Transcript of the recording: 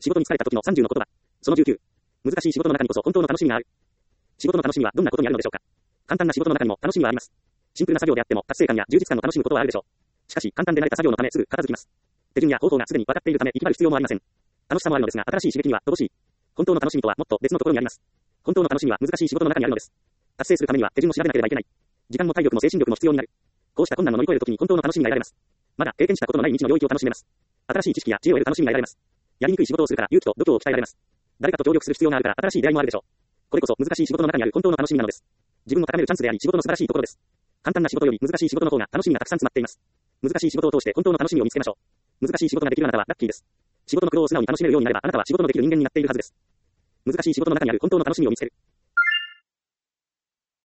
仕事に疲れた時の30の言葉。その19。難しい仕事の中にこそ本当の楽しみがある。仕事の楽しみはどんなことにあるのでしょうか。簡単な仕事の中にも楽しみはあります。シンプルな作業であっても達成感や充実感を楽しむことはあるでしょう。しかし簡単で慣れた作業のためすぐ片付きます。手順や方法がすでに分かっているため息張る必要もありません。楽しさもあるのですが、新しい刺激には乏しい。本当の楽しみとはもっと別のところにあります。本当の楽しみは難しい仕事の中にあるのです。達成するためには手順を調べなければいけない。時間も体力も精神力も必要になる。こうした困難を乗り越えるときに本当の楽しみが得られます。まだ経験したことのない未知の領域を楽しめます。新しい知識や知恵を得る楽しみが得られます。やりにくい仕事をするから勇気と度胸を鍛えられます。誰かと協力する必要があるから新しい出会いもあるでしょう。これこそ難しい仕事の中にある本当の楽しみなのです。自分を高めるチャンスであり仕事の素晴らしいところです。簡単な仕事より難しい仕事の方が楽しみがたくさん詰まっています。難しい仕事を通して本当の楽しみを見つけましょう。難しい仕事ができるあなたはラッキーです。仕事の苦労を素直に楽しめるようになればあなたは仕事のできる人間になっているはずです。難しい仕事の中にある本当の楽しみを見つける。